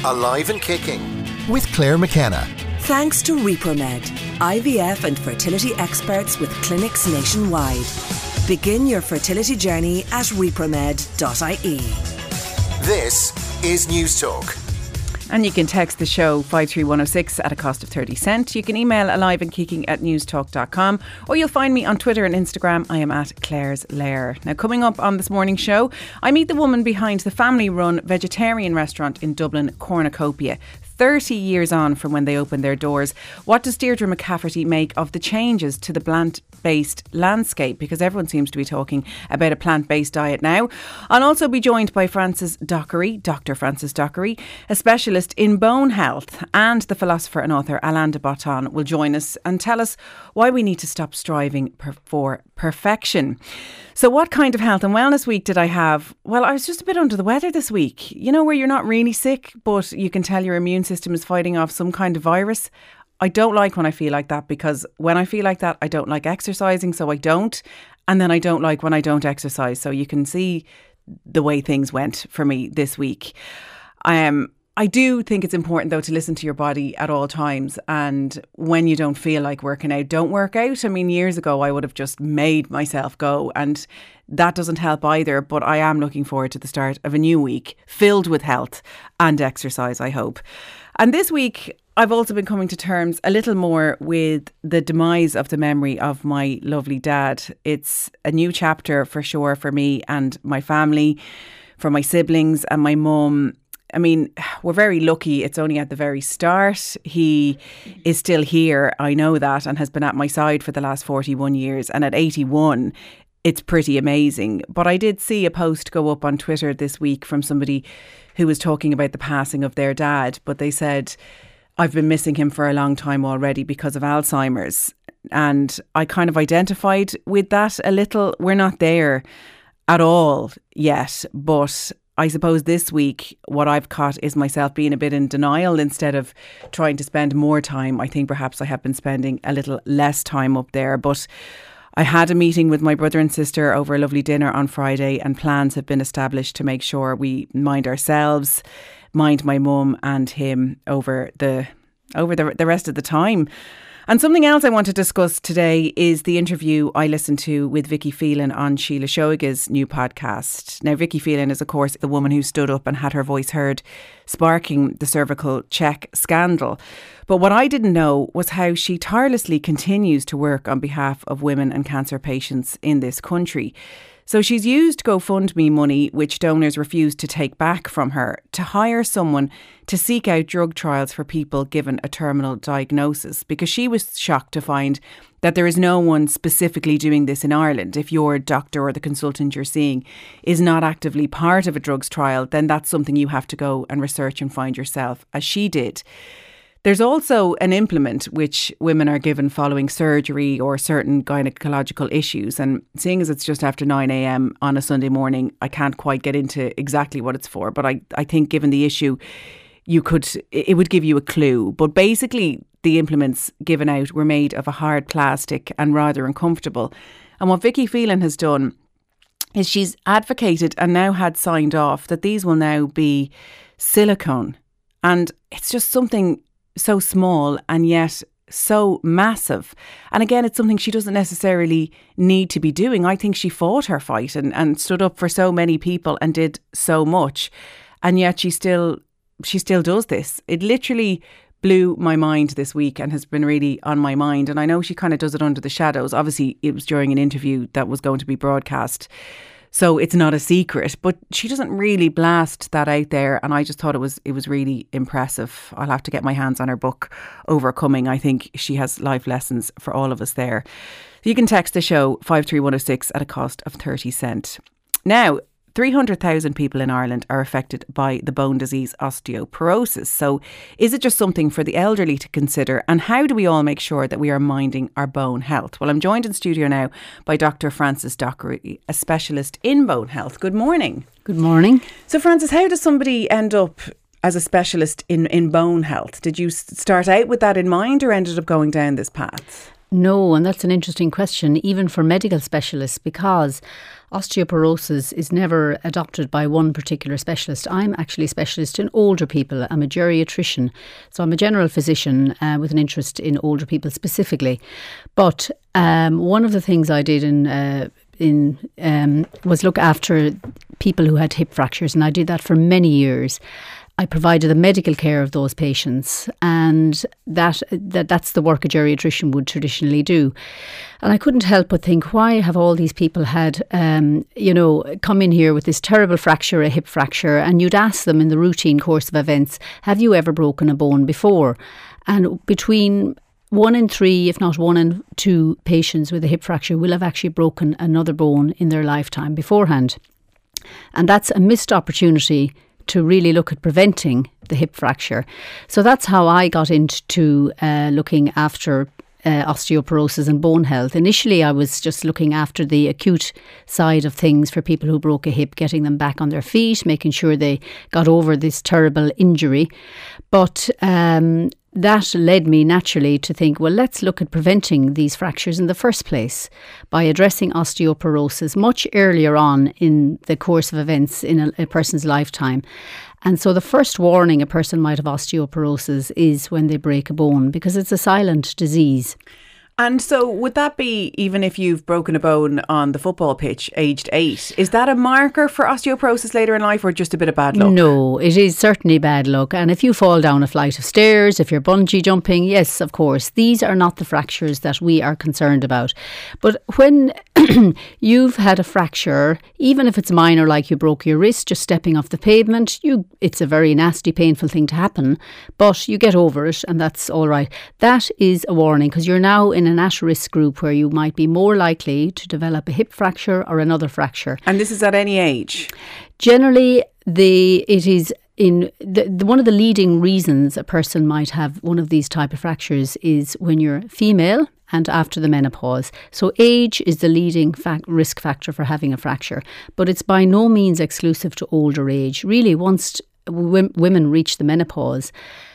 Alive and Kicking with Claire McKenna. Thanks to Repromed, IVF and fertility experts with clinics nationwide. Begin your fertility journey at repromed.ie. This is News Talk. And you can text the show 53106 at a cost of 30 cents. You can email aliveandkicking@newstalk.com, or you'll find me on Twitter and Instagram. I am at Claire's Lair. Now, coming up on this morning's show, I meet the woman behind the family-run vegetarian restaurant in Dublin, Cornucopia. 30 years on from when they opened their doors. What does Deirdre McCafferty make of the changes to the plant-based landscape? Because everyone seems to be talking about a plant-based diet now. I'll also be joined by Frances Dockery, Dr. Frances Dockery, a specialist in bone health, and the philosopher and author Alain de Botton will join us and tell us why we need to stop striving for perfection. So what kind of health and wellness week did I have? Well, I was just a bit under the weather this week. You know, where you're not really sick, but you can tell your immune system is fighting off some kind of virus. I don't like when I feel like that, because when I feel like that, I don't like exercising, so I don't. And then I don't like when I don't exercise. So you can see the way things went for me this week. I do think it's important, though, to listen to your body at all times. And when you don't feel like working out, don't work out. I mean, years ago, I would have just made myself go, and that doesn't help either. But I am looking forward to the start of a new week filled with health and exercise, I hope. And this week, I've also been coming to terms a little more with the demise of the memory of my lovely dad. It's a new chapter for sure for me and my family, for my siblings and my mum. I mean, we're very lucky. It's only at the very start. He is still here. I know that, and has been at my side for the last 41 years. And at 81, it's pretty amazing. But I did see a post go up on Twitter this week from somebody who was talking about the passing of their dad. But they said, I've been missing him for a long time already because of Alzheimer's. And I kind of identified with that a little. We're not there at all yet, but I suppose this week what I've caught is myself being a bit in denial instead of trying to spend more time. I think perhaps I have been spending a little less time up there. But I had a meeting with my brother and sister over a lovely dinner on Friday, and plans have been established to make sure we mind ourselves, mind my mum and him over the rest of the time. And something else I want to discuss today is the interview I listened to with Vicky Phelan on Sheila Shoiga's new podcast. Now, Vicky Phelan is, of course, the woman who stood up and had her voice heard, sparking the cervical check scandal. But what I didn't know was how she tirelessly continues to work on behalf of women and cancer patients in this country. So she's used GoFundMe money, which donors refused to take back from her, to hire someone to seek out drug trials for people given a terminal diagnosis, because she was shocked to find that there is no one specifically doing this in Ireland. If your doctor or the consultant you're seeing is not actively part of a drugs trial, then that's something you have to go and research and find yourself, as she did. There's also an implement which women are given following surgery or certain gynecological issues. And seeing as it's just after 9 a.m. on a Sunday morning, I can't quite get into exactly what it's for. But I think given the issue, it would give you a clue. But basically, the implements given out were made of a hard plastic and rather uncomfortable. And what Vicky Phelan has done is she's advocated and now had signed off that these will now be silicone. And it's just something so small and yet so massive. And again, it's something she doesn't necessarily need to be doing. I think she fought her fight and stood up for so many people and did so much. And yet she still does this. It literally blew my mind this week and has been really on my mind. And I know she kind of does it under the shadows. Obviously, it was during an interview that was going to be broadcast, so it's not a secret, but she doesn't really blast that out there. And I just thought it was really impressive. I'll have to get my hands on her book, Overcoming. I think she has life lessons for all of us there. You can text the show 53106 at a cost of 30 cents. Now, 300,000 people in Ireland are affected by the bone disease osteoporosis. So is it just something for the elderly to consider? And how do we all make sure that we are minding our bone health? Well, I'm joined in studio now by Dr. Frances Dockery, a specialist in bone health. Good morning. Good morning. So Frances, how does somebody end up as a specialist in bone health? Did you start out with that in mind or ended up going down this path? No, and that's an interesting question, even for medical specialists, because osteoporosis is never adopted by one particular specialist. I'm actually a specialist in older people. I'm a geriatrician. So I'm a general physician with an interest in older people specifically. But one of the things I did was look after people who had hip fractures, and I did that for many years. I provided the medical care of those patients, and that's the work a geriatrician would traditionally do. And I couldn't help but think, why have all these people had, come in here with this terrible fracture, a hip fracture, and you'd ask them in the routine course of events, have you ever broken a bone before? And between 1 in 3, if not 1 in 2 patients with a hip fracture will have actually broken another bone in their lifetime beforehand. And that's a missed opportunity to really look at preventing the hip fracture. So that's how I got into looking after osteoporosis and bone health. Initially, I was just looking after the acute side of things for people who broke a hip, getting them back on their feet, making sure they got over this terrible injury. But that led me naturally to think, well, let's look at preventing these fractures in the first place by addressing osteoporosis much earlier on in the course of events in a person's lifetime. And so the first warning a person might have osteoporosis is when they break a bone, because it's a silent disease. And so would that be even if you've broken a bone on the football pitch aged 8? Is that a marker for osteoporosis later in life, or just a bit of bad luck? No, it is certainly bad luck. And if you fall down a flight of stairs, if you're bungee jumping, yes, of course, these are not the fractures that we are concerned about. But when you've had a fracture, even if it's minor, like you broke your wrist just stepping off the pavement, it's a very nasty, painful thing to happen, but you get over it and that's all right. That is a warning, because you're now in an at-risk group where you might be more likely to develop a hip fracture or another fracture. And this is at any age? Generally, it is one of the leading reasons a person might have one of these type of fractures is when you're female and after the menopause. So age is the leading risk factor for having a fracture, but it's by no means exclusive to older age. Really, once women reach the menopause,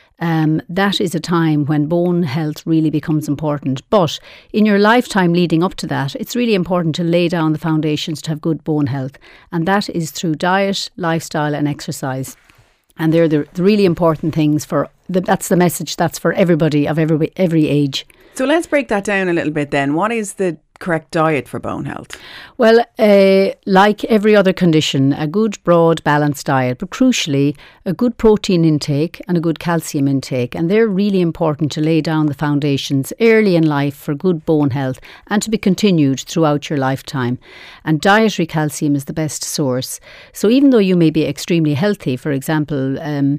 that is a time when bone health really becomes important. But in your lifetime leading up to that, it's really important to lay down the foundations to have good bone health. And that is through diet, lifestyle and exercise. And they're the really important things that's the message that's for everybody of every age. So let's break that down a little bit then. What is the correct diet for bone health? Well, like every other condition, a good, broad, balanced diet, but crucially, a good protein intake and a good calcium intake. And they're really important to lay down the foundations early in life for good bone health and to be continued throughout your lifetime. And dietary calcium is the best source. So even though you may be extremely healthy, for example,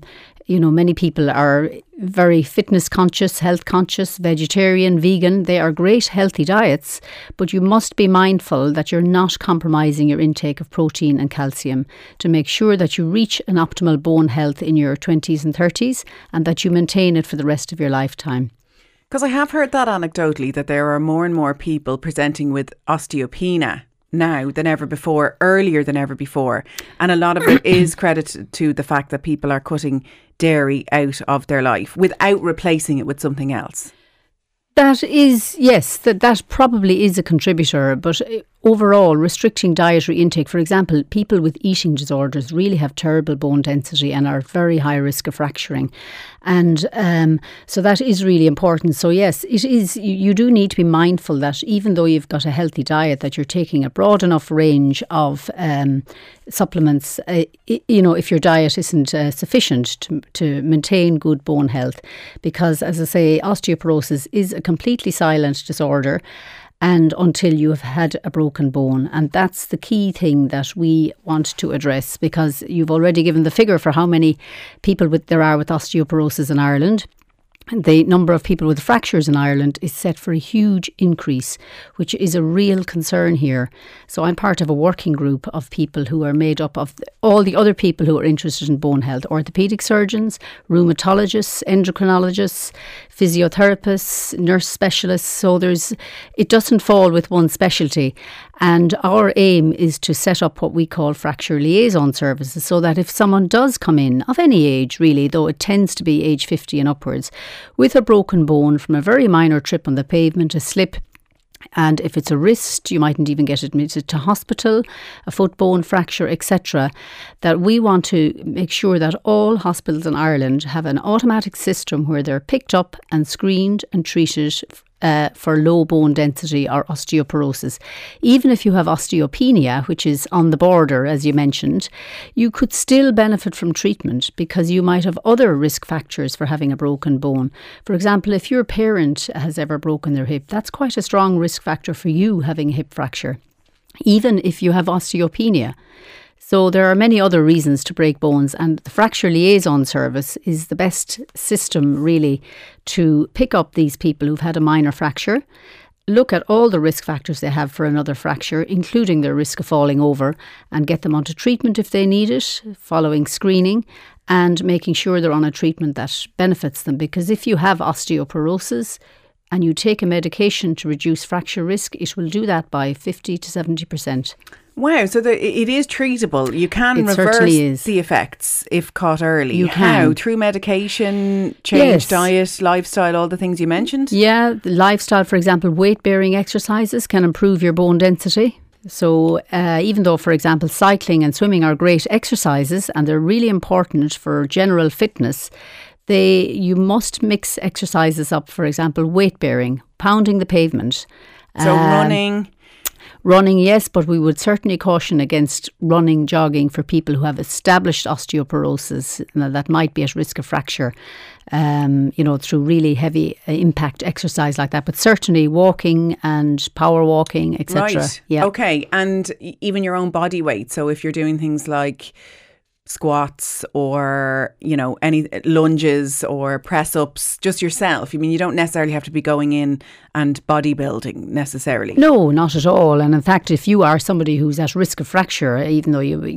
many people are very fitness conscious, health conscious, vegetarian, vegan. They are great healthy diets, but you must be mindful that you're not compromising your intake of protein and calcium to make sure that you reach an optimal bone health in your 20s and 30s and that you maintain it for the rest of your lifetime. Because I have heard that anecdotally, that there are more and more people presenting with osteopenia now than ever before, earlier than ever before. And a lot of it is credited to the fact that people are cutting dairy out of their life without replacing it with something else. That is, yes, that probably is a contributor, but overall, restricting dietary intake, for example, people with eating disorders really have terrible bone density and are at very high risk of fracturing. And so that is really important. So yes, it is. You do need to be mindful that even though you've got a healthy diet, that you're taking a broad enough range of supplements, if your diet isn't sufficient to maintain good bone health. Because, as I say, osteoporosis is a completely silent disorder, and until you have had a broken bone. And that's the key thing that we want to address, because you've already given the figure for how many people there are with osteoporosis in Ireland. The number of people with fractures in Ireland is set for a huge increase, which is a real concern here. So I'm part of a working group of people who are made up of all the other people who are interested in bone health: orthopaedic surgeons, rheumatologists, endocrinologists, physiotherapists, nurse specialists. So it doesn't fall with one specialty. And our aim is to set up what we call fracture liaison services, so that if someone does come in, of any age really, though it tends to be age 50 and upwards, with a broken bone from a very minor trip on the pavement, a slip, And if it's a wrist, you mightn't even get admitted to hospital, a foot bone fracture, etc. That we want to make sure that all hospitals in Ireland have an automatic system where they're picked up and screened and treated for low bone density or osteoporosis. Even if you have osteopenia, which is on the border, as you mentioned, you could still benefit from treatment because you might have other risk factors for having a broken bone. For example, if your parent has ever broken their hip, that's quite a strong risk factor for you having a hip fracture, even if you have osteopenia. So there are many other reasons to break bones, and the Fracture Liaison Service is the best system really to pick up these people who've had a minor fracture, look at all the risk factors they have for another fracture, including their risk of falling over, and get them onto treatment if they need it, following screening, and making sure they're on a treatment that benefits them. Because if you have osteoporosis and you take a medication to reduce fracture risk, it will do that by 50 to 70%. Wow, so it is treatable. You can It reverse certainly is. the effects if caught early. You How? can. Through medication, change diet, lifestyle, all the things you mentioned? Yeah, the lifestyle, for example, weight-bearing exercises can improve your bone density. So even though, for example, cycling and swimming are great exercises and they're really important for general fitness, you must mix exercises up. For example, weight-bearing, pounding the pavement. So Running, yes, but we would certainly caution against running, jogging for people who have established osteoporosis that might be at risk of fracture, through really heavy impact exercise like that. But certainly walking and power walking, etc. Right. Yeah. Okay. And even your own body weight. So if you're doing things like squats or, any lunges or press ups, just yourself. I mean, you don't necessarily have to be going in and bodybuilding necessarily. No, not at all. And in fact, if you are somebody who's at risk of fracture, even though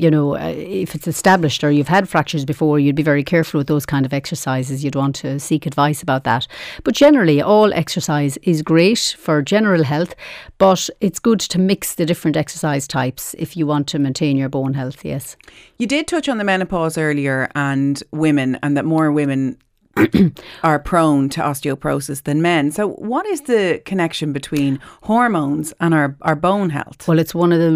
if it's established or you've had fractures before, you'd be very careful with those kind of exercises. You'd want to seek advice about that. But generally, all exercise is great for general health, but it's good to mix the different exercise types if you want to maintain your bone health, yes. You did touch on the menopause earlier and women, and that more women are prone to osteoporosis than men. So what is the connection between hormones and our bone health? Well, it's one of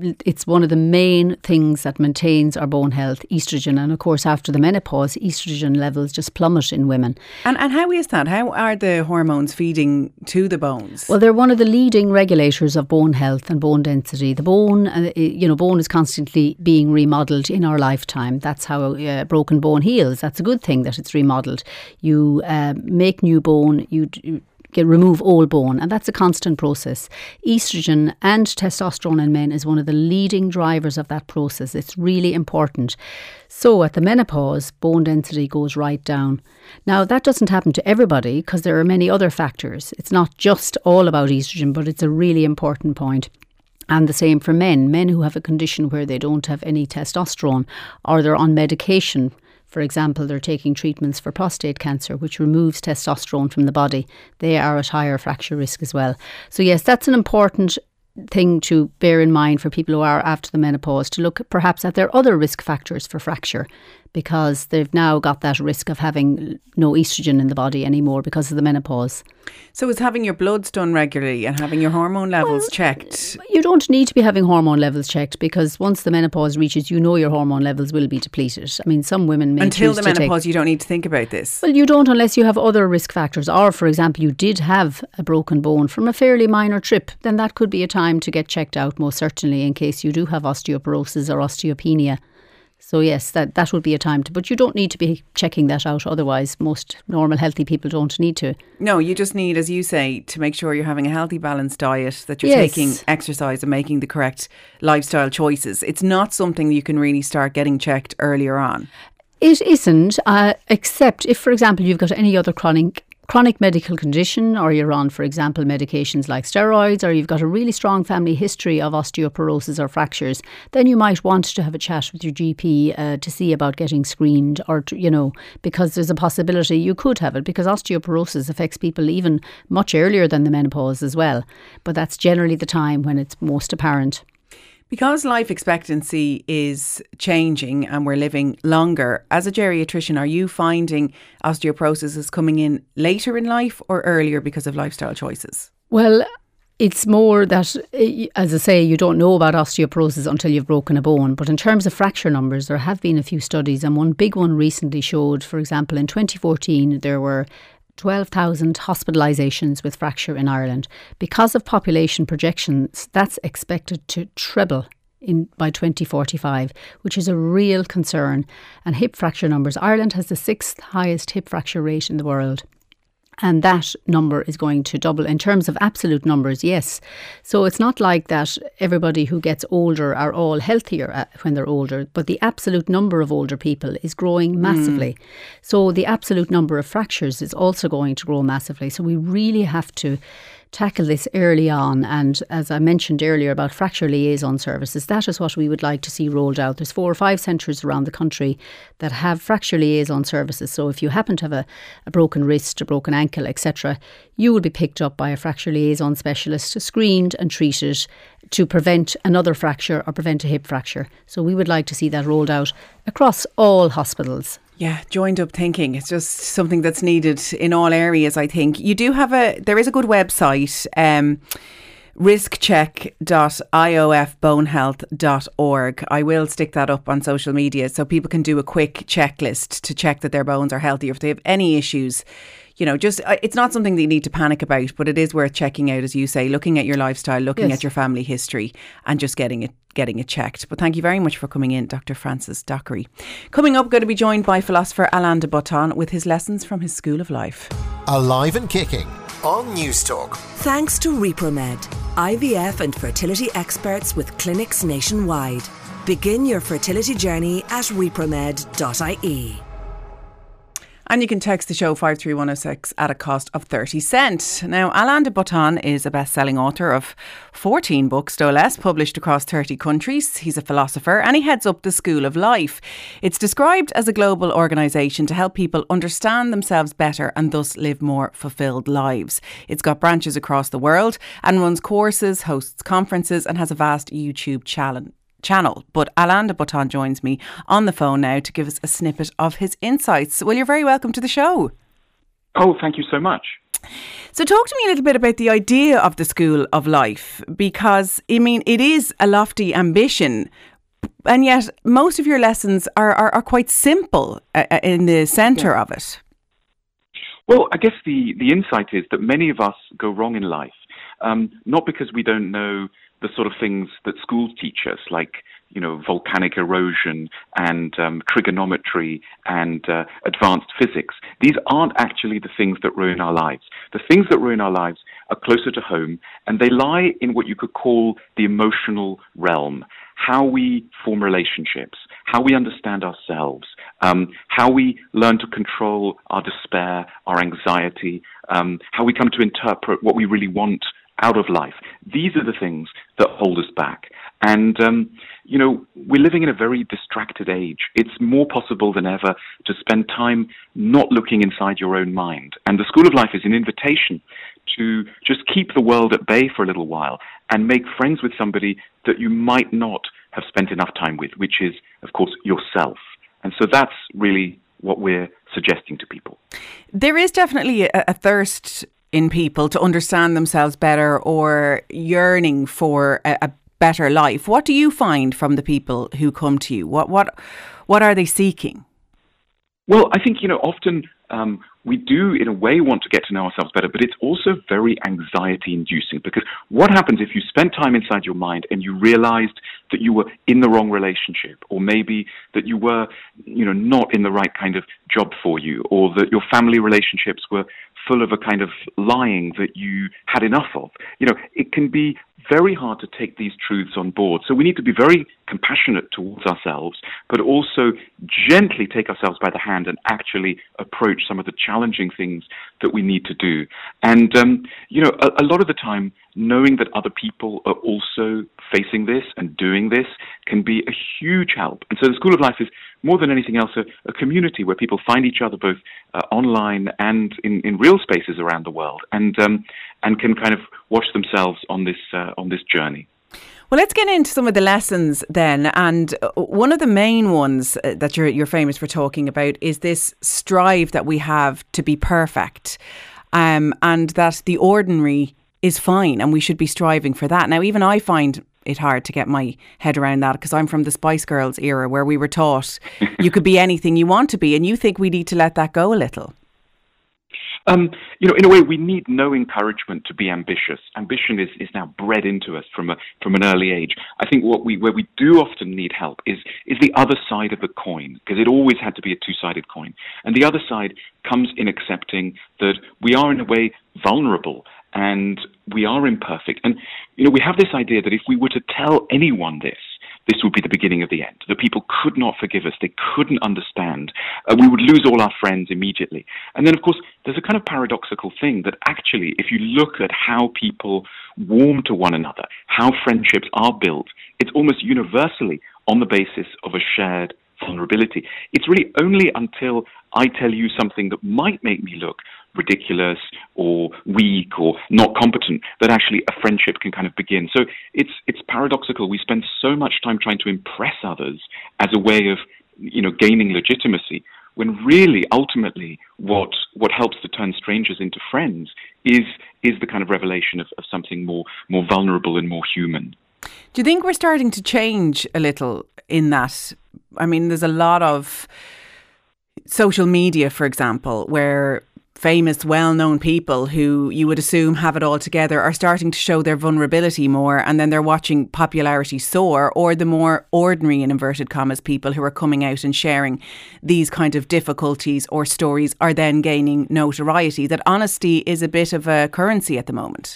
the main things that maintains our bone health, estrogen. And of course, after the menopause, estrogen levels just plummet in women. And how is that? How are the hormones feeding to the bones? Well, they're one of the leading regulators of bone health and bone density. The bone, bone is constantly being remodelled in our lifetime. That's how broken bone heals. That's a good thing that it's remodelled. You make new bone, you remove old bone, and that's a constant process. Estrogen and testosterone in men is one of the leading drivers of that process. It's really important. So at the menopause, bone density goes right down. Now, that doesn't happen to everybody because there are many other factors. It's not just all about estrogen, but it's a really important point. And the same for men who have a condition where they don't have any testosterone or they're on medication. For example, they're taking treatments for prostate cancer, which removes testosterone from the body. They are at higher fracture risk as well. So yes, that's an important thing to bear in mind for people who are after the menopause, to look perhaps at their other risk factors for fracture, because they've now got that risk of having no estrogen in the body anymore because of the menopause. So is having your bloods done regularly and having your hormone levels checked? You don't need to be having hormone levels checked, because once the menopause reaches, your hormone levels will be depleted. I mean, some women may Until choose the to menopause, you don't need to think about this? Well, you don't unless you have other risk factors. Or, for example, you did have a broken bone from a fairly minor trip. Then that could be a time to get checked out, most certainly, in case you do have osteoporosis or osteopenia. So yes, that would be a time to, but you don't need to be checking that out. Otherwise, most normal, healthy people don't need to. No, you just need, as you say, to make sure you're having a healthy, balanced diet, that you're taking exercise and making the correct lifestyle choices. It's not something you can really start getting checked earlier on. It isn't, except if, for example, you've got any other chronic medical condition, or you're on, for example, medications like steroids, or you've got a really strong family history of osteoporosis or fractures, then you might want to have a chat with your GP to see about getting screened, or, because there's a possibility you could have it, because osteoporosis affects people even much earlier than the menopause as well. But that's generally the time when it's most apparent. Because life expectancy is changing and we're living longer, as a geriatrician, are you finding osteoporosis is coming in later in life or earlier because of lifestyle choices? Well, It's more that, as I say, you don't know about osteoporosis until you've broken a bone. But in terms of fracture numbers, there have been a few studies, and one big one recently showed, for example, in 2014, there were 12,000 hospitalisations with fracture in Ireland. Because of population projections, that's expected to treble by 2045, which is a real concern. And hip fracture numbers, Ireland has the 6th highest hip fracture rate in the world. And that number is going to double in terms of absolute numbers, yes. So it's not like that everybody who gets older are all healthier when they're older, but the absolute number of older people is growing massively. So the absolute number of fractures is also going to grow massively. So we really have to tackle this early on. And as I mentioned earlier about fracture liaison services, that is what we would like to see rolled out. There's 4 or 5 centres around the country that have fracture liaison services. So if you happen to have a broken wrist, a broken ankle, etc., you will be picked up by a fracture liaison specialist, screened and treated to prevent another fracture or prevent a hip fracture. So we would like to see that rolled out across all hospitals. Yeah, joined up thinking. It's just something that's needed in all areas, I think. You do have there is a good website, riskcheck.iofbonehealth.org. I will stick that up on social media so people can do a quick checklist to check that their bones are healthy. If they have any issues, you know, just it's not something that you need to panic about, but it is worth checking out, as you say, looking at your lifestyle, looking at your family history and just getting it checked. But thank you very much for coming in, Dr. Francis Dockery. Coming up, going to be joined by philosopher Alain de Botton with his lessons from his School of Life. Alive and Kicking on News Talk. Thanks to Repromed, IVF and fertility experts with clinics nationwide. Begin your fertility journey at repromed.ie. And you can text the show 53106 at a cost of 30 cents. Now, Alain de Botton is a best-selling author of 14 books, no less, published across 30 countries. He's a philosopher and he heads up the School of Life. It's described as a global organisation to help people understand themselves better and thus live more fulfilled lives. It's got branches across the world and runs courses, hosts conferences and has a vast YouTube channel. But Alain de Botton joins me on the phone now to give us a snippet of his insights. Well, you're very welcome to the show. Oh, thank you so much. So talk to me a little bit about the idea of the School of Life, because, I mean, it is a lofty ambition, and yet most of your lessons are quite simple in the centre of it. Well, I guess the insight is that many of us go wrong in life, not because we don't know the sort of things that schools teach us, like, you know, volcanic erosion and trigonometry and advanced physics. These aren't actually the things that ruin our lives. The things that ruin our lives are closer to home, and they lie in what you could call the emotional realm. How we form relationships, how we understand ourselves, how we learn to control our despair, our anxiety, how we come to interpret what we really want out of life. These are the things that hold us back. And, you know, we're living in a very distracted age. It's more possible than ever to spend time not looking inside your own mind. And the School of Life is an invitation to just keep the world at bay for a little while and make friends with somebody that you might not have spent enough time with, which is, of course, yourself. And so that's really what we're suggesting to people. There is definitely a thirst in people to understand themselves better or yearning for a better life. What do you find from the people who come to you? What are they seeking? Well, I think, you know, often we do, in a way, want to get to know ourselves better, but it's also very anxiety-inducing, because what happens if you spend time inside your mind and you realized that you were in the wrong relationship, or maybe that you were, you know, not in the right kind of job for you, or that your family relationships were full of a kind of lying that you had enough of? You know, it can be very hard to take these truths on board. So we need to be very compassionate towards ourselves, but also gently take ourselves by the hand and actually approach some of the challenging things that we need to do. And, you know, a lot of the time, knowing that other people are also facing this and doing this can be a huge help. And so the School of Life is, more than anything else, a community where people find each other both online and in real spaces around the world, and can kind of watch themselves on this journey. Well, let's get into some of the lessons then. And one of the main ones that you're famous for talking about is this strive that we have to be perfect, and that the ordinary is fine, and we should be striving for that. Now, even I find it hard to get my head around that, because I'm from the Spice Girls era, where we were taught you could be anything you want to be, and you think we need to let that go a little. In a way, we need no encouragement to be ambitious. Ambition is now bred into us from an early age. I think where we do often need help is the other side of the coin, because it always had to be a two-sided coin. And the other side comes in accepting that we are in a way vulnerable and we are imperfect. And, we have this idea that if we were to tell anyone this would be the beginning of the end, that people could not forgive us, they couldn't understand, we would lose all our friends immediately. And then, of course, there's a kind of paradoxical thing that actually, if you look at how people warm to one another, how friendships are built, it's almost universally on the basis of a shared vulnerability. It's really only until I tell you something that might make me look ridiculous or weak or not competent that actually a friendship can kind of begin. So it's paradoxical. We spend so much time trying to impress others as a way of gaining legitimacy, when really ultimately what helps to turn strangers into friends is the kind of revelation of something more vulnerable and more human. Do you think we're starting to change a little in that? I mean, there's a lot of social media, for example, where famous, well-known people who you would assume have it all together are starting to show their vulnerability more, and then they're watching popularity soar, or the more ordinary, in inverted commas, people who are coming out and sharing these kind of difficulties or stories are then gaining notoriety. That honesty is a bit of a currency at the moment.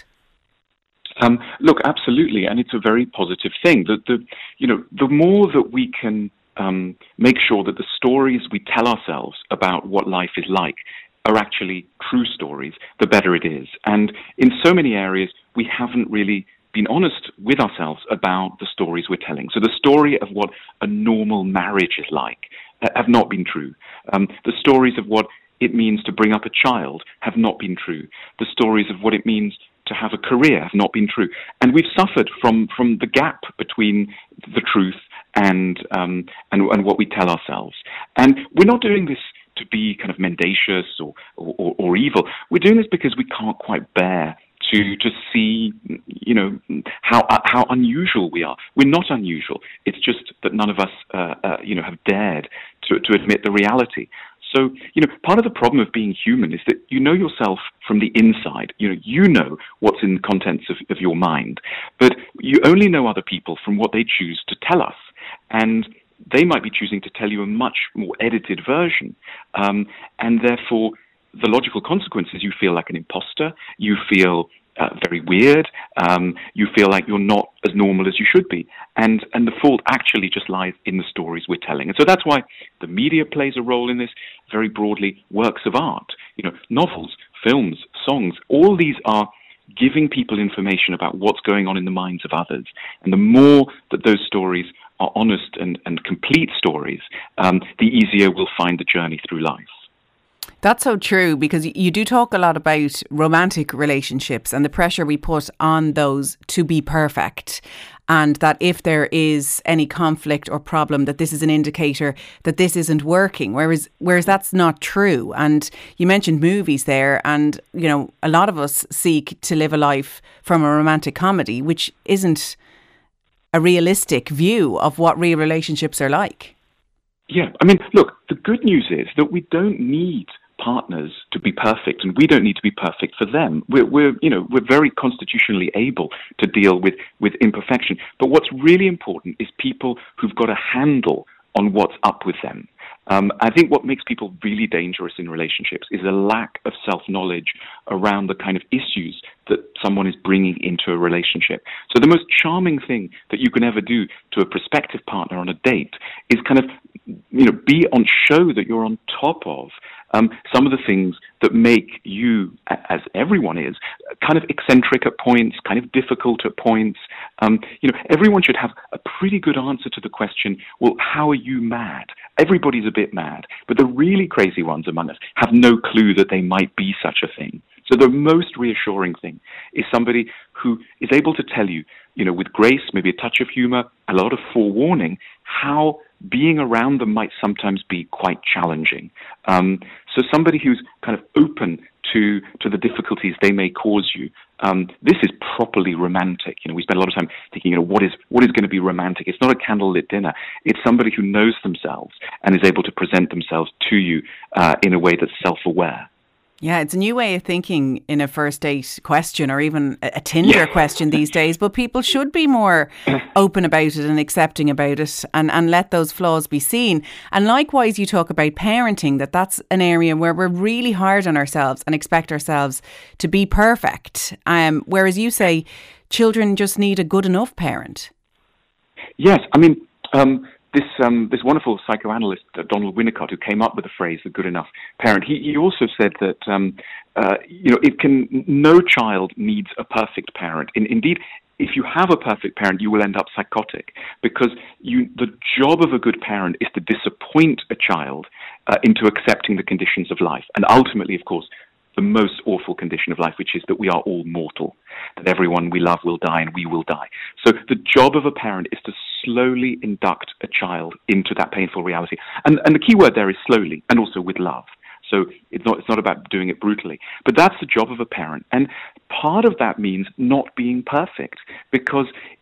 Look, absolutely, and it's a very positive thing. The more that we can make sure that the stories we tell ourselves about what life is like are actually true stories, the better it is. And in so many areas, we haven't really been honest with ourselves about the stories we're telling. So the story of what a normal marriage is like have not been true. The stories of what it means to bring up a child have not been true. The stories of what it means to have a career have not been true. And we've suffered from the gap between the truth and what we tell ourselves. And we're not doing this to be kind of mendacious or evil. We're doing this because we can't quite bear to see, how unusual we are. We're not unusual. It's just that none of us, have dared to admit the reality. So, part of the problem of being human is that you know yourself from the inside. You know what's in the contents of your mind, but you only know other people from what they choose to tell us. And they might be choosing to tell you a much more edited version. And therefore, the logical consequence is you feel like an imposter, you feel very weird, you feel like you're not as normal as you should be. And the fault actually just lies in the stories we're telling. And so that's why the media plays a role in this, very broadly, works of art, novels, films, songs, all these are giving people information about what's going on in the minds of others. And the more that those stories are honest and complete stories, the easier we'll find the journey through life. That's so true, because you do talk a lot about romantic relationships and the pressure we put on those to be perfect, and that if there is any conflict or problem, that this is an indicator that this isn't working, whereas that's not true. And you mentioned movies there, and a lot of us seek to live a life from a romantic comedy, which isn't a realistic view of what real relationships are like. Yeah, I mean, look, the good news is that we don't need partners to be perfect, and we don't need to be perfect for them. We're very constitutionally able to deal with imperfection. But what's really important is people who've got a handle on what's up with them. I think what makes people really dangerous in relationships is a lack of self-knowledge around the kind of issues that someone is bringing into a relationship. So the most charming thing that you can ever do to a prospective partner on a date is kind of, be on show that you're on top of some of the things that make you, as everyone is, kind of eccentric at points, kind of difficult at points. Everyone should have a pretty good answer to the question, well, how are you mad? Everybody's a bit mad, but the really crazy ones among us have no clue that they might be such a thing. So the most reassuring thing is somebody who is able to tell you, with grace, maybe a touch of humor, a lot of forewarning, how being around them might sometimes be quite challenging. So somebody who's kind of open to the difficulties they may cause you. This is properly romantic. We spend a lot of time thinking, what is going to be romantic? It's not a candlelit dinner. It's somebody who knows themselves and is able to present themselves to you in a way that's self-aware. Yeah, it's a new way of thinking in a first date question or even a Tinder question these days. But people should be more open about it and accepting about it and let those flaws be seen. And likewise, you talk about parenting, that's an area where we're really hard on ourselves and expect ourselves to be perfect. Whereas you say children just need a good enough parent. Yes, I mean... This wonderful psychoanalyst, Donald Winnicott, who came up with the phrase "the good enough parent," he also said that no child needs a perfect parent. Indeed, if you have a perfect parent, you will end up psychotic, because the job of a good parent is to disappoint a child into accepting the conditions of life, and ultimately, of course, the most awful condition of life, which is that we are all mortal, that everyone we love will die and we will die. So the job of a parent is to slowly induct a child into that painful reality. And the key word there is slowly, and also with love. So it's not about doing it brutally. But that's the job of a parent. And part of that means not being perfect, because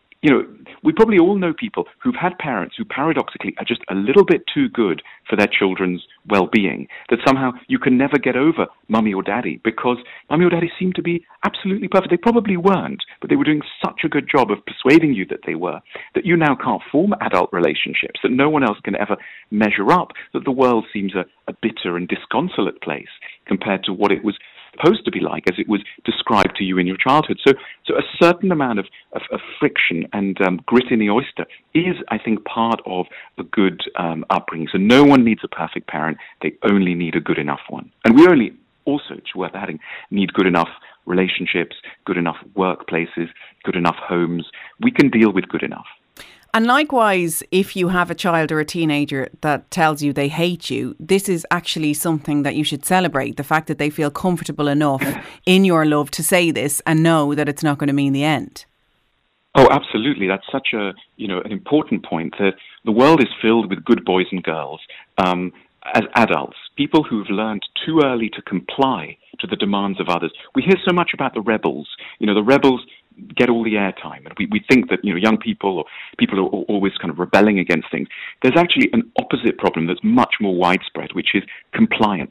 we probably all know people who've had parents who paradoxically are just a little bit too good for their children's well-being, that somehow you can never get over mummy or daddy because mummy or daddy seemed to be absolutely perfect. They probably weren't, but they were doing such a good job of persuading you that they were, that you now can't form adult relationships, that no one else can ever measure up, that the world seems a bitter and disconsolate place compared to what it was supposed to be like as it was described to you in your childhood. So a certain amount of friction and grit in the oyster is, I think, part of a good upbringing. So no one needs a perfect parent. They only need a good enough one. And we only also, it's worth adding, need good enough relationships, good enough workplaces, good enough homes. We can deal with good enough. And likewise, if you have a child or a teenager that tells you they hate you, this is actually something that you should celebrate. The fact that they feel comfortable enough in your love to say this and know that it's not going to mean the end. Oh, absolutely. That's such an important point, that the world is filled with good boys and girls as adults, people who've learned too early to comply to the demands of others. We hear so much about the rebels. The rebels get all the airtime, and we think that young people or people are always kind of rebelling against things. There's actually an opposite problem that's much more widespread, which is compliance,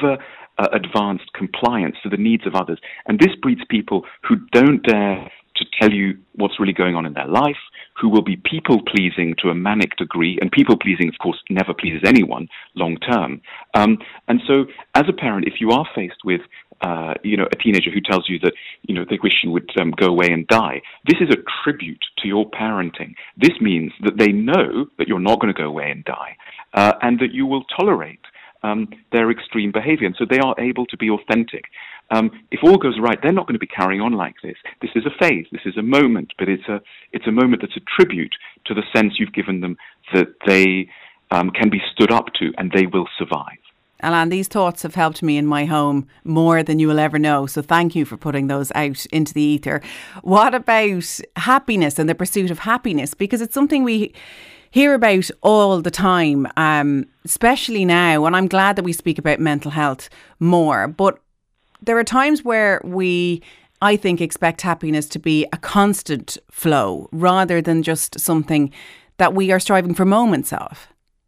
advanced compliance to the needs of others. And this breeds people who don't dare to tell you what's really going on in their life, who will be people-pleasing to a manic degree, and people-pleasing, of course, never pleases anyone long-term. And so, as a parent, if you are faced with a teenager who tells you that, they wish you would go away and die, this is a tribute to your parenting. This means that they know that you're not going to go away and die, and that you will tolerate their extreme behavior. And so they are able to be authentic. If all goes right, they're not going to be carrying on like this. This is a phase. This is a moment, but it's a moment that's a tribute to the sense you've given them that they can be stood up to and they will survive. Alan, these thoughts have helped me in my home more than you will ever know. So thank you for putting those out into the ether. What about happiness and the pursuit of happiness? Because it's something we hear about all the time, especially now. And I'm glad that we speak about mental health more. But there are times where we, I think, expect happiness to be a constant flow rather than just something that we are striving for moments of.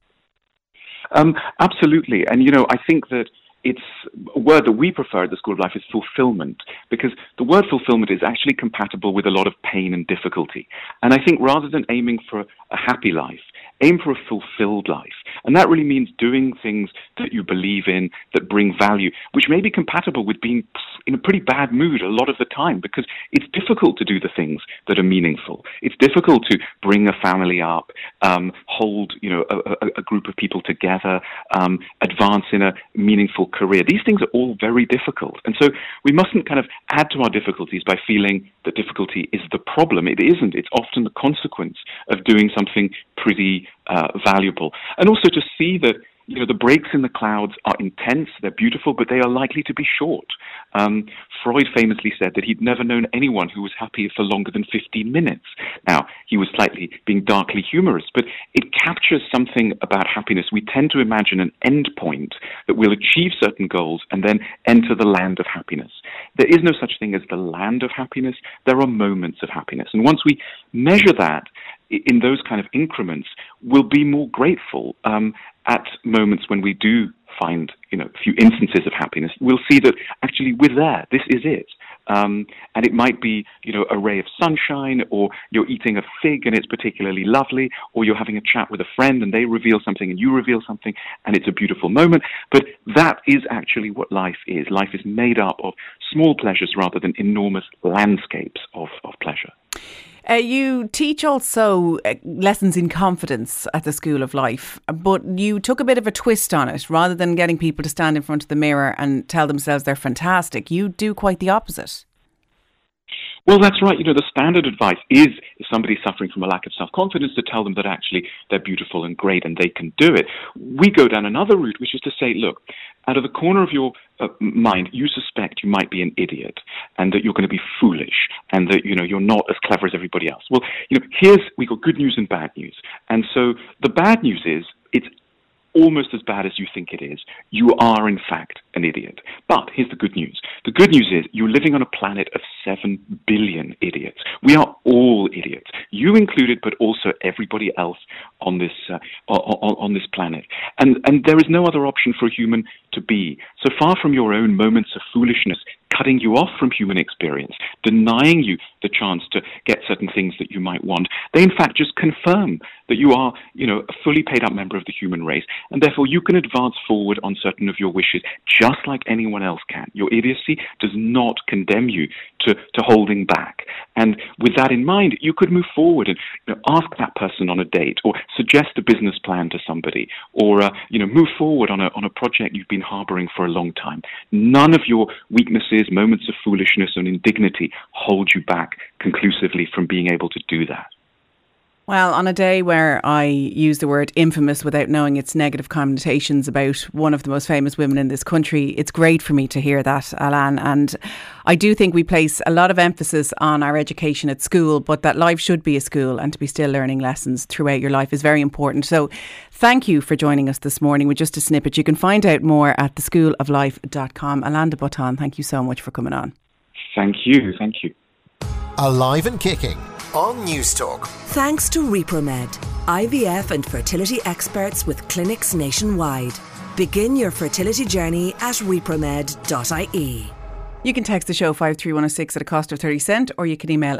Absolutely. And, I think that it's a word that we prefer at the School of Life is fulfillment, because the word fulfillment is actually compatible with a lot of pain and difficulty. And I think rather than aiming for a happy life, aim for a fulfilled life. And that really means doing things that you believe in, that bring value, which may be compatible with being in a pretty bad mood a lot of the time, because it's difficult to do the things that are meaningful. It's difficult to bring a family up, hold, a group of people together, advance in a meaningful career. These things are all very difficult. And so we mustn't kind of add to our difficulties by feeling that difficulty is the problem. It isn't. It's often the consequence of doing something pretty valuable. And also to see that the breaks in the clouds are intense, they're beautiful, but they are likely to be short. Freud famously said that he'd never known anyone who was happy for longer than 15 minutes. Now, he was slightly being darkly humorous, but it captures something about happiness. We tend to imagine an end point, that we'll achieve certain goals and then enter the land of happiness. There is no such thing as the land of happiness. There are moments of happiness. And once we measure that in those kind of increments, we'll be more grateful at moments when we do find, a few instances of happiness. We'll see that actually we're there. This is it. And it might be, a ray of sunshine, or you're eating a fig and it's particularly lovely, or you're having a chat with a friend and they reveal something and you reveal something and it's a beautiful moment. But that is actually what life is. Life is made up of small pleasures rather than enormous landscapes of pleasure. You teach also lessons in confidence at the School of Life, but you took a bit of a twist on it. Rather than getting people to stand in front of the mirror and tell themselves they're fantastic, you do quite the opposite. Well, that's right. The standard advice is, if somebody's suffering from a lack of self-confidence, to tell them that actually they're beautiful and great and they can do it. We go down another route, which is to say, look, out of the corner of your mind, you suspect you might be an idiot and that you're going to be foolish and that, you're not as clever as everybody else. Well, we've got good news and bad news. And so the bad news is it's almost as bad as you think it is. You are, in fact, an idiot. But here's the good news. The good news is you're living on a planet of 7 billion idiots. We are all idiots, you included, but also everybody else on this on this planet. And there is no other option for a human to be. So far from your own moments of foolishness cutting you off from human experience, denying you the chance to get certain things that you might want, they in fact just confirm that you are, a fully paid up member of the human race, and therefore you can advance forward on certain of your wishes just like anyone else can. Your idiocy does not condemn you to holding back. And with that in mind, you could move forward and ask that person on a date, or suggest a business plan to somebody, or move forward on a project you've been harboring for a long time. None of your weaknesses, moments of foolishness and indignity hold you back conclusively from being able to do that. Well, on a day where I use the word infamous without knowing its negative connotations about one of the most famous women in this country, it's great for me to hear that, Alan. And I do think we place a lot of emphasis on our education at school, but that life should be a school, and to be still learning lessons throughout your life is very important. So thank you for joining us this morning with just a snippet. You can find out more at theschooloflife.com. Alain de Botton, thank you so much for coming on. Thank you. Thank you. Alive and Kicking on News Talk. Thanks to Repromed, IVF and fertility experts with clinics nationwide. Begin your fertility journey at repromed.ie. You can text the show 53106 at a cost of 30 cents, or you can email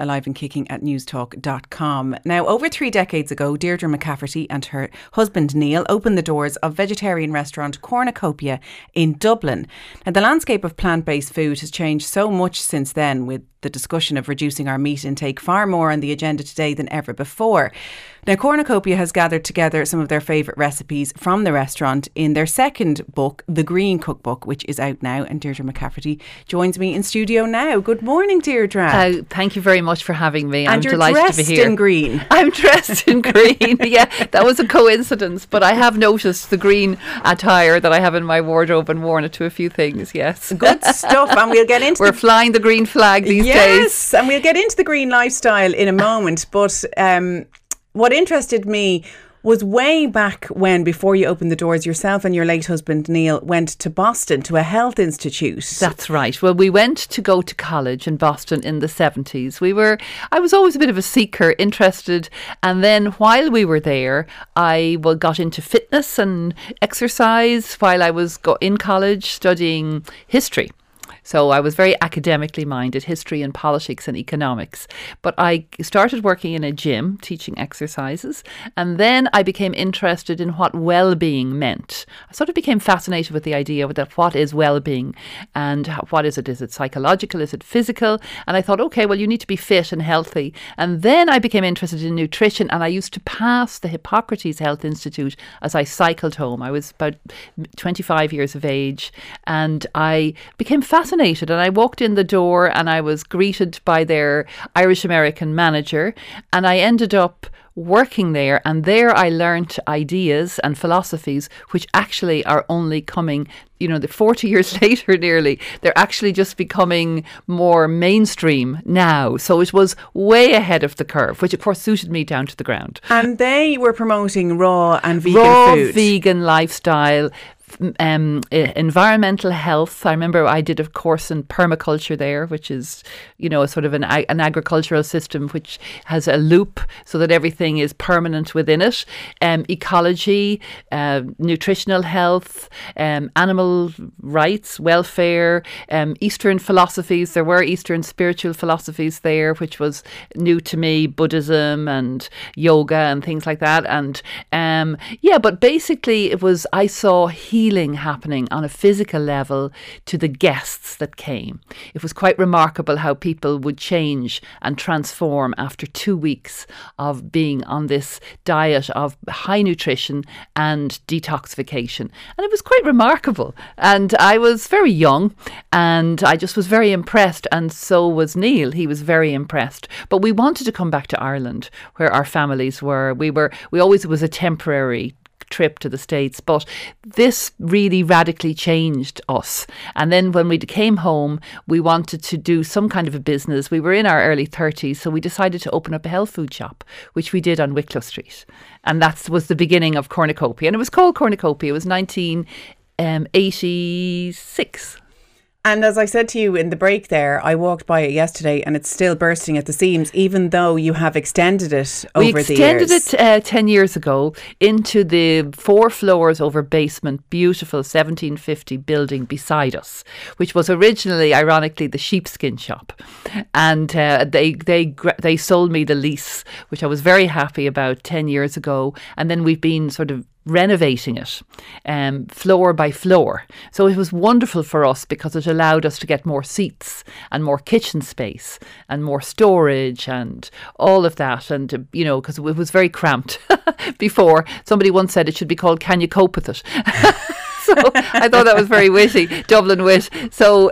aliveandkicking@newstalk.com. Now, over 3 decades ago, Deirdre McCafferty and her husband Neil opened the doors of vegetarian restaurant Cornucopia in Dublin. Now, the landscape of plant-based food has changed so much since then, with the discussion of reducing our meat intake far more on the agenda today than ever before. Now, Cornucopia has gathered together some of their favourite recipes from the restaurant in their second book, The Green Cookbook, which is out now. And Deirdre McCafferty joins me in studio now. Good morning, Deirdre. Thank you very much for having me. And I'm you're delighted to be here. dressed in green. I'm dressed in green. Yeah, that was a coincidence, but I have noticed the green attire that I have in my wardrobe and worn it to a few things. Yes, good stuff. And we'll get into. We're flying the green flag these days. Yes, and we'll get into the green lifestyle in a moment. But what interested me was way back when, before you opened the doors, yourself and your late husband Neil went to Boston to a health institute. That's right. Well, we went to go to college in Boston in the 70s. I was always a bit of a seeker, interested. And then while we were there, I got into fitness and exercise while I was in college studying history. So I was very academically minded, history and politics and economics. But I started working in a gym, teaching exercises. And then I became interested in what well-being meant. I sort of became fascinated with the idea of what is well-being and what is it? Is it psychological? Is it physical? And I thought, okay, well, you need to be fit and healthy. And then I became interested in nutrition, and I used to pass the Hippocrates Health Institute as I cycled home. I was about 25 years of age, and I became fascinated fascinated. And I walked in the door and I was greeted by their Irish American manager, and I ended up working there, and there I learnt ideas and philosophies which actually are only coming, the 40 years later nearly, they're actually just becoming more mainstream now. So it was way ahead of the curve, which of course suited me down to the ground. And they were promoting raw and vegan food. Vegan lifestyle, environmental health. I remember I did a course in permaculture there, which is, a sort of an agricultural system which has a loop so that everything is permanent within it. Ecology, nutritional health, animal rights, welfare, Eastern philosophies. There were Eastern spiritual philosophies there, which was new to me, Buddhism and yoga and things like that. And but basically I saw healing happening on a physical level to the guests that came. It was quite remarkable how people would change and transform after 2 weeks of being on this diet of high nutrition and detoxification. And it was quite remarkable. And I was very young and I just was very impressed. And so was Neil. He was very impressed. But we wanted to come back to Ireland where our families were. It was a temporary trip to the States, but this really radically changed us. And then when we came home, we wanted to do some kind of a business. We were in our early 30s, so we decided to open up a health food shop, which we did on Wicklow Street. And that was the beginning of Cornucopia. And it was called Cornucopia. It was 1986. And as I said to you in the break there, I walked by it yesterday and it's still bursting at the seams, even though you have extended it over the years. We extended it 10 years ago into the 4 floors over basement, beautiful 1750 building beside us, which was originally, ironically, the sheepskin shop. And they sold me the lease, which I was very happy about 10 years ago. And then we've been sort of renovating it floor by floor. So it was wonderful for us because it allowed us to get more seats and more kitchen space and more storage and all of that. And, because it was very cramped before. Somebody once said it should be called Can You Cope With It? So I thought that was very witty, Dublin wit. So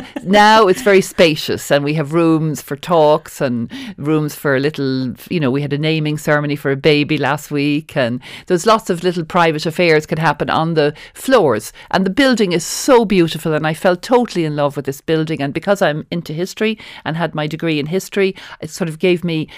now it's very spacious and we have rooms for talks and rooms for little, we had a naming ceremony for a baby last week, and there's lots of little private affairs can happen on the floors. And the building is so beautiful and I fell totally in love with this building. And because I'm into history and had my degree in history, it sort of gave me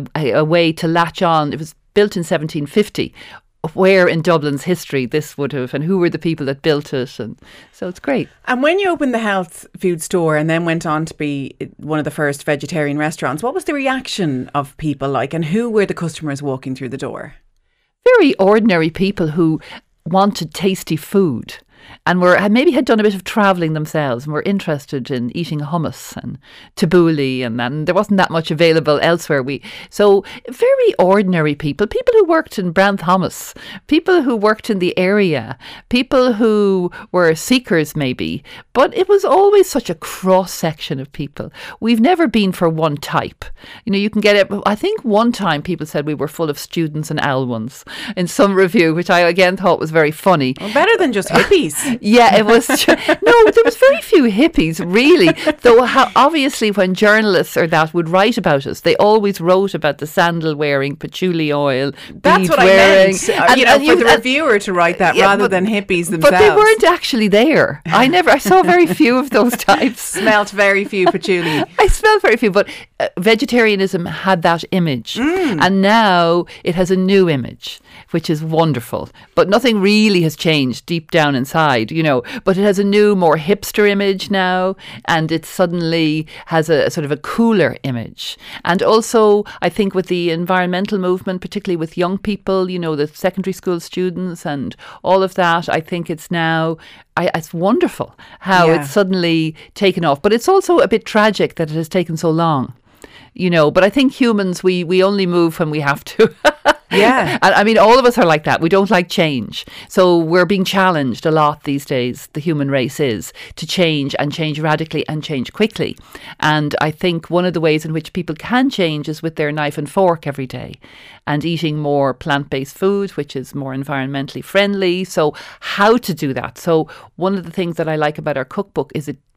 a way to latch on. It was built in 1750. Where in Dublin's history this would have, and who were the people that built it, and so it's great. And when you opened the health food store and then went on to be one of the first vegetarian restaurants, what was the reaction of people like, and who were the customers walking through the door? Very ordinary people who wanted tasty food and maybe had done a bit of travelling themselves and were interested in eating hummus and tabbouleh, and there wasn't that much available elsewhere. So very ordinary people who worked in Brandt Hummus, people who worked in the area, people who were seekers maybe, but it was always such a cross section of people. We've never been for one type. You can get it. I think one time people said we were full of students and owl ones in some review, which I again thought was very funny. Well, better than just hippies. Yeah, it was. No, there was very few hippies, really. Though obviously when journalists or that would write about us, they always wrote about the sandal wearing, patchouli oil, that's what wearing. I meant. For the reviewer to write that rather than hippies themselves. But they weren't actually there. I saw very few of those types. Smelt very few patchouli. I smelled very few, but vegetarianism had that image. And now it has a new image, which is wonderful. But nothing really has changed deep down inside, but it has a new, more hipster image now, and it suddenly has a sort of a cooler image. And also, I think with the environmental movement, particularly with young people, the secondary school students and all of that, I think it's now, it's wonderful how it's suddenly taken off. But it's also a bit tragic that it has taken so long. But I think humans, we only move when we have to. Yeah. I mean, all of us are like that. We don't like change. So we're being challenged a lot these days, the human race is, to change and change radically and change quickly. And I think one of the ways in which people can change is with their knife and fork every day and eating more plant-based food, which is more environmentally friendly. So how to do that? So one of the things that I like about our cookbook is it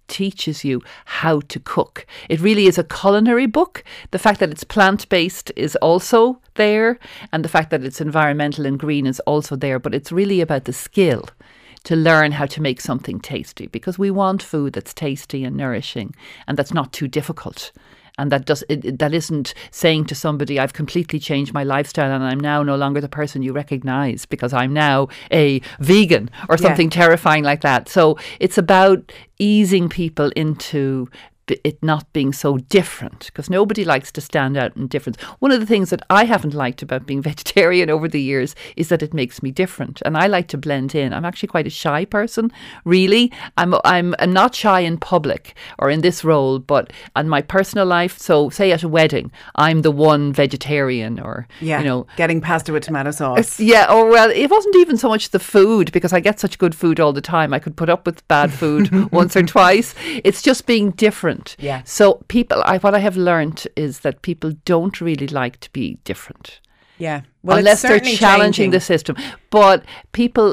teaches you how to cook. It really is a culinary book. The fact that it's plant-based is also there, and the fact that it's environmental and green is also there, but it's really about the skill to learn how to make something tasty, because we want food that's tasty and nourishing and that's not too difficult. And that isn't saying to somebody, I've completely changed my lifestyle and I'm now no longer the person you recognise because I'm now a vegan or something terrifying like that. So it's about easing people into it not being so different, because nobody likes to stand out in difference. One of the things that I haven't liked about being vegetarian over the years is that it makes me different, and I like to blend in. I'm actually quite a shy person, really. I'm not shy in public or in this role, but in my personal life. So say at a wedding, I'm the one vegetarian, or getting pasta with tomato sauce. Or well, it wasn't even so much the food, because I get such good food all the time. I could put up with bad food once or twice. It's just being different. Yeah. So what I have learned is that people don't really like to be different. Yeah. Well, unless they're challenging the system. But people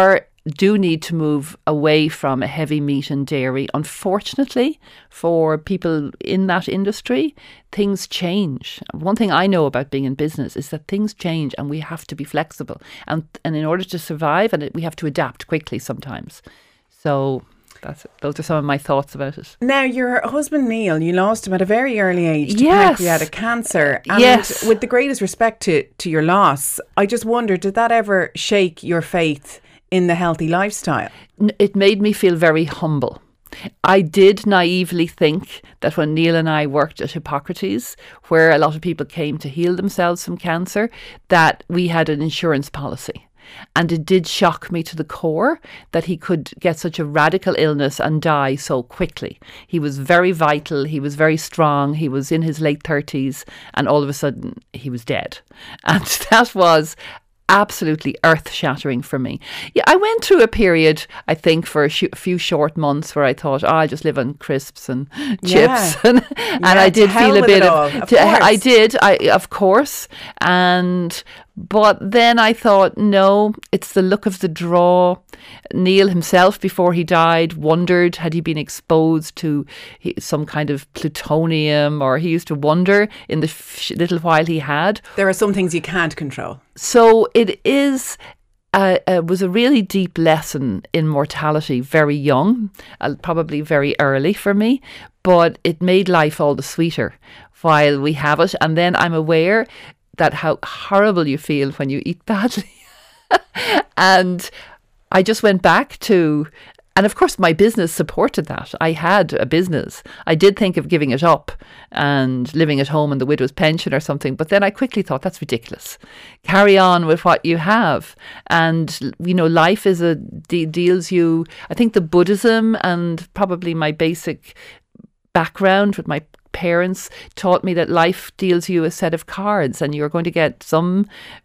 do need to move away from a heavy meat and dairy. Unfortunately, for people in that industry, things change. One thing I know about being in business is that things change and we have to be flexible. And in order to survive, we have to adapt quickly sometimes. So those are some of my thoughts about it. Now, your husband Neil, you lost him at a very early age to pancreatic cancer. And with the greatest respect to your loss, I just wonder, did that ever shake your faith in the healthy lifestyle? It made me feel very humble. I did naively think that when Neil and I worked at Hippocrates, where a lot of people came to heal themselves from cancer, that we had an insurance policy. And it did shock me to the core that he could get such a radical illness and die so quickly. He was very vital. He was very strong. He was in his late 30s, and all of a sudden he was dead. And that was absolutely earth-shattering for me. Yeah, I went through a period, I think, for a few short months where I thought, I'll just live on crisps and chips, and I did feel a bit of. I did, of course, but then I thought, no, it's the luck of the draw. Neil himself, before he died, wondered, had he been exposed to some kind of plutonium, or he used to wonder in the little while he had. There are some things you can't control. So it was a really deep lesson in mortality, very young, probably very early for me, but it made life all the sweeter while we have it. And then I'm aware that how horrible you feel when you eat badly. And I just went back to, and of course my business supported that. I had a business. I did think of giving it up and living at home on the widow's pension or something, but then I quickly thought, that's ridiculous. Carry on with what you have. And, life is deals you, I think the Buddhism and probably my basic background with my parents taught me that life deals you a set of cards, and you're going to get some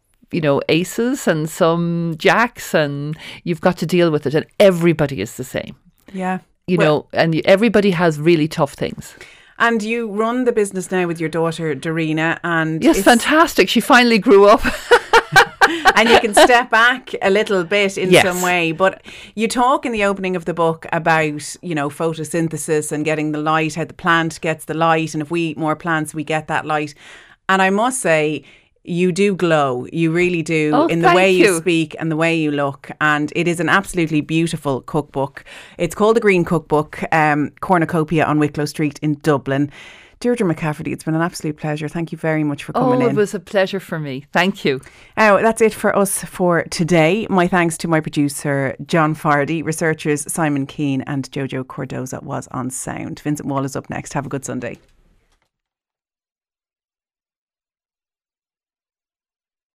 aces and some jacks, and you've got to deal with it, and everybody is the same. Yeah. And everybody has really tough things. And you run the business now with your daughter, Darina, and yes, fantastic. She finally grew up. And you can step back a little bit in some way. But you talk in the opening of the book about, photosynthesis and getting the light, how the plant gets the light. And if we eat more plants, we get that light. And I must say, you do glow. You really do, in the way you speak and the way you look. And it is an absolutely beautiful cookbook. It's called The Green Cookbook, Cornucopia on Wicklow Street in Dublin. Deirdre McCafferty, it's been an absolute pleasure. Thank you very much for coming in. Oh, it was a pleasure for me. Thank you. That's it for us for today. My thanks to my producer, John Fardy, researchers Simon Keane and Jojo Cordoza was on sound. Vincent Wall is up next. Have a good Sunday.